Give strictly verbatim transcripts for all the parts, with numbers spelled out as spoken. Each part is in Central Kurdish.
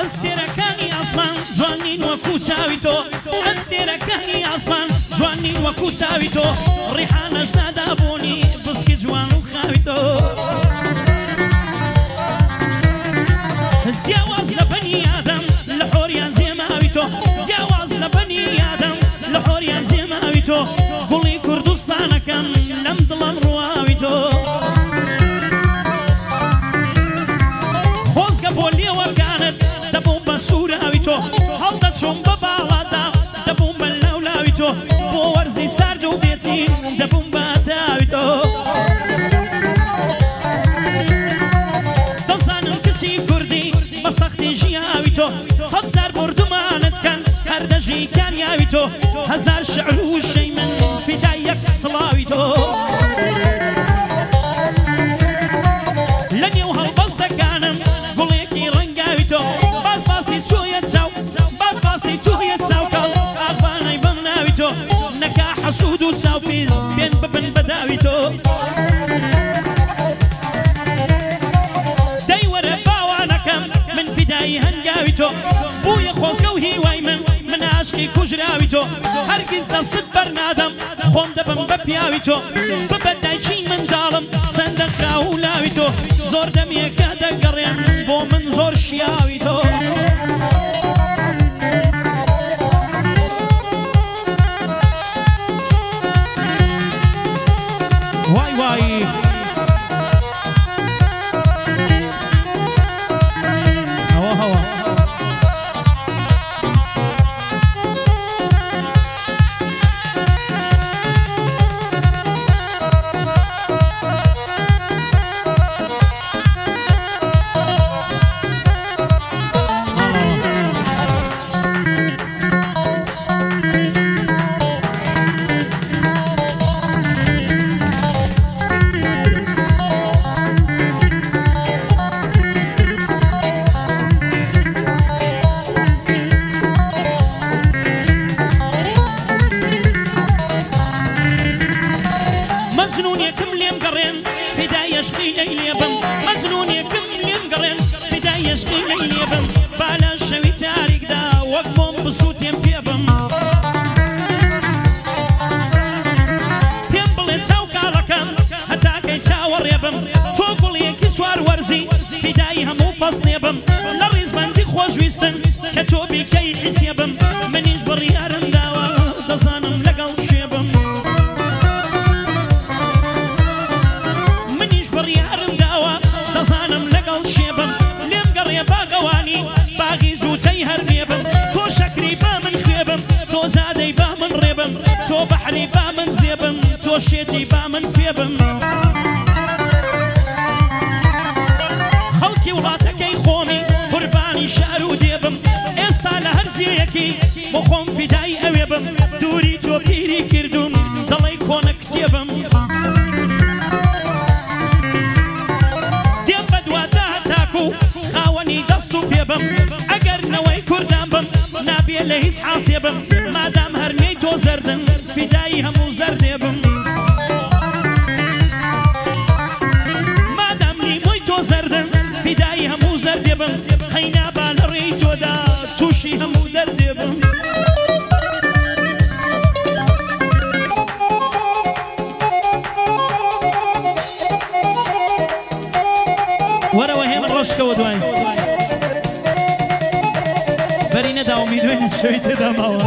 ئەستێرەکانی ئاسمان جوانین وەکو چاوی تۆ ئەستێرەکانی ئاسمان جوانین وەکو چاوی تۆ ڕیحانەش نادابوونی بسکی جوان و خاوی تۆ جیاواز لە بەنی ئادەم لە حۆریان زێماوی تۆ جیاواز لە بەنی ئادەم لە حۆریان زێماوی تۆ گوڵی کوردستانەکەم لەم دڵم ڕواوی تۆ خۆزگە بۆ لێوەرگانت دەبووم بە سووراوی تۆ هەڵدەچووم بە باڵادا دەبووم بە لەولاوی تۆ بۆ وەرزی سارد و بێتی دەبووم بە تاوی تۆ دەزانم کچی کوردی بە سەختی ژیاوی تۆ سەد جار بردومانت کەن هەر دەژی کاریاوی تۆ هەزار شعر و شەی من فیدای یەک سڵاوی تۆ لە نێو هەڵبەستەکانم گوڵێکی ڕەنگاوی تۆ باز باسی چۆیە چاو باز باسی تۆیە چاوکە ئاغبانەی بەم ناوی تۆ نەکا حەسوود و چاوپیز بێن ببن بەداوی تۆ دەی وەرە باوانەکەم من فیدایی هەنگاوی تۆ بوویە خۆزگە و هیوای من من عاشقی کوژراوی تۆ هەرگیز دەست بەرنادەم خۆم دەبم بە پیاوی تۆ ببە دایکی منداڵم چەندە خراو و لاوی تۆ زۆر دەمێکە دەگەڕێن بۆ من زۆر شیاوی تۆ وای وای هەوا هەوا مەجنونێکم لێم گەڕێن فیدای عشقی لەی لێبم مەجنونێکم لێم گەڕێن فیدای عشقی لەی لێبم با لە شەوی تاریکدا وەک بۆم بسووتێم پێبم پێم بڵێ چاو کاڵەکەم هەتاکەی چاوەڕێبم تۆ گوڵیەکی سوار وەرزی فیدای هەموو فەسڵێبم لە ڕیزبەندی خۆشویستن کە تۆ بیکەی حیسێبم منیش بڕیارم داوە دەزانم لەگەڵ شێبم دەزانم لەگەڵ شێبم لێم گەڕێ باغەوانی باغی زووتەی هەرمێبم تۆ شەکری با من خوێبم تۆ زادەی با من ڕێبم تۆ بەحری با من زێبم تۆ شێتی با من فێبم خەڵکی وڵاتەکەی خۆمی قوربانی شار و دێبم ئێستا لە هەر زێیەکی بۆ خۆم فیدای ئەوێبم دووری تۆ پیری کردوم دەڵێی کۆنە کتێبم خاوەنی دەست و پێبم ئەگەر نەوەی کوردان بم نابێ لە هیچ حاسێبم مادام هەرمێی تۆ زەردن فیدایی هەموو زەردێبم مادام نیمۆی تۆ زەردن فیدایی هەموو زەردێبم خەینابا لە ڕێی تۆدا تووشی هەموو دەردێبم وەرەوە هێمن ڕۆژکەوە دوای بەری نەداومی دوێنێ شەوی تێدا ماوە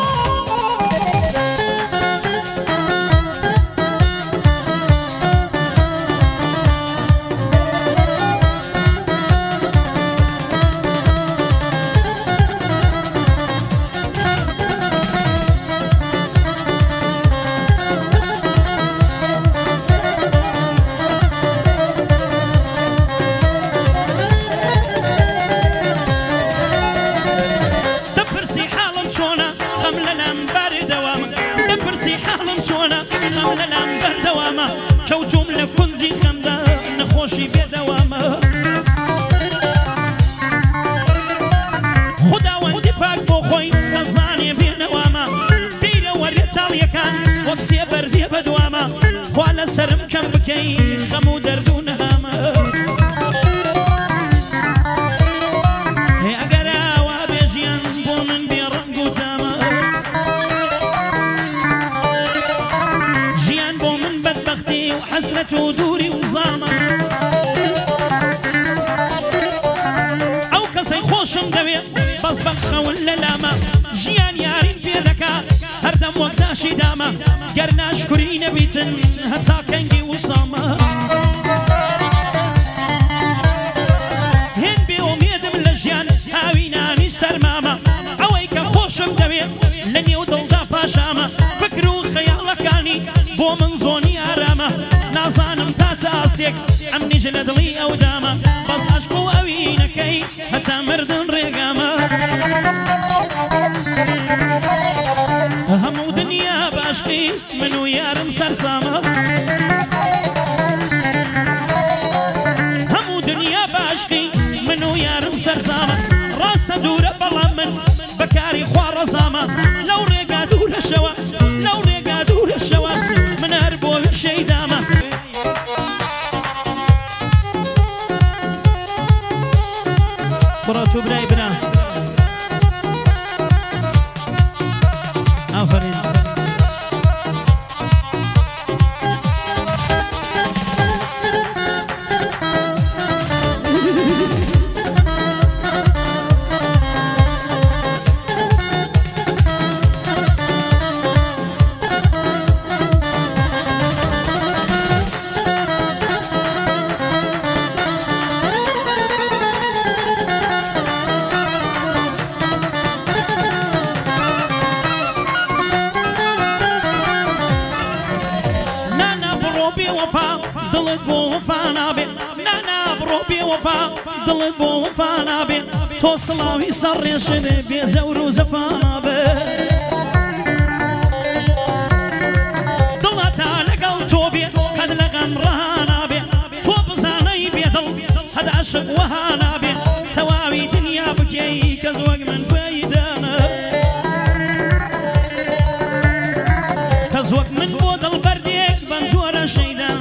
لەلام بەردەوامە کەوتوم لە کونجی خەمدا نەخۆشی بێدەوامە خوداوەندی پاک بۆ خۆی دەزانێ بێنەوامە بیرە وەرێ تاڵیەکان وەک سێ بەردێ بەدوامە خوا لەسەرم کەم بکەی خەم و دەرد و نەهامە ئەگەرە گەر ناشکوری نەبیتن هەتا کەنگی وسامە هێن بێومێدم لە ژیان هاوی نانی سەرمامە ئەوەی کە خۆشم دەوێت لە نێو دڵدا پاشامە فکر و خەیاڵەکانی بۆ من زۆنی ئارامە نازانم تا چ ئاستێک ئەم نیژ لە دڵی ئەو دامە بەس عەشق و ئەوینەکەی هەتا مردن ڕێگامە هەموو دنیا باشقی من و یارم سەرسامە هەموو دنیا باشقی من و یارم سەرسامە ڕاستە دوورە بەڵام من بەکاری خوا ڕەزامە لەو ڕێگا دوورەشەوە لەو ڕێگا دوورەشەوە من هەر بۆ شەیدامە بڕۆ تو برای برا ئافرین دڵت بۆ وەفا نابێ نانا بڕۆ بێ وەفا دڵت بۆ وەفا نابێ تۆ سڵاوی سەر ڕێشێ بێ زەور و زەفا نابێ دڵەتا لەگەڵ تۆ بێ هەد لە غەم ڕەها نابێ تۆ بزانەی بێدڵ هەد عەشق وەها نابێ تەواوی دنیا بکەی کەس وەک من فەیدانە کەس وەک من بۆ دڵبەردێک بەم جۆرە شەیدانە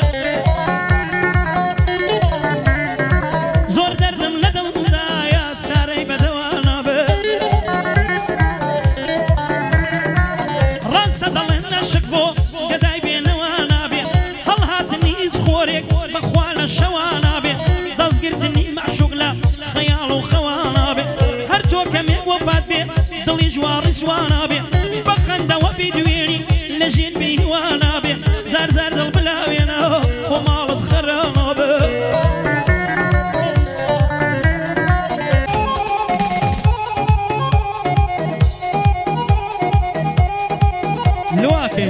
دڵی ژواری سوانە بێ بەخەندەوە بیدوێنی لە ژین بیوانە بێ زار زار دڵ بلاوێنەوە بۆ ماڵت خەرامە بێ لواکێ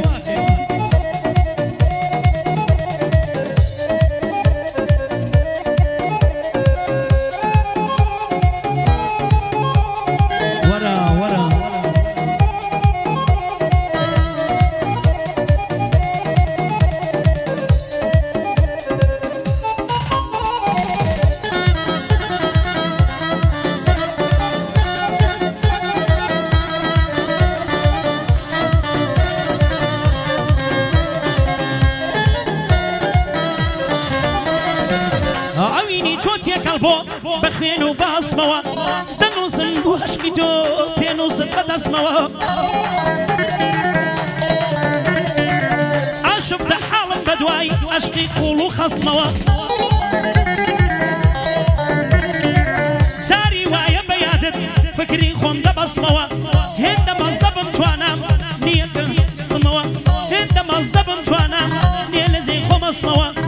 بخوێن و باسمەوە دەنووسن بۆ عەشقی تۆ پێنووسن بەدەستمەوە عاشق حاڵم بەدوای عەشقی قوڵ و خەسمەوە ساری وایە بەیادت فکری خۆم دەبەسمەوە هێندە مەزدە بم توانام نییە سمەوە هێندە مەزدە بم توانام نییە لە جێی خۆمەسمەوە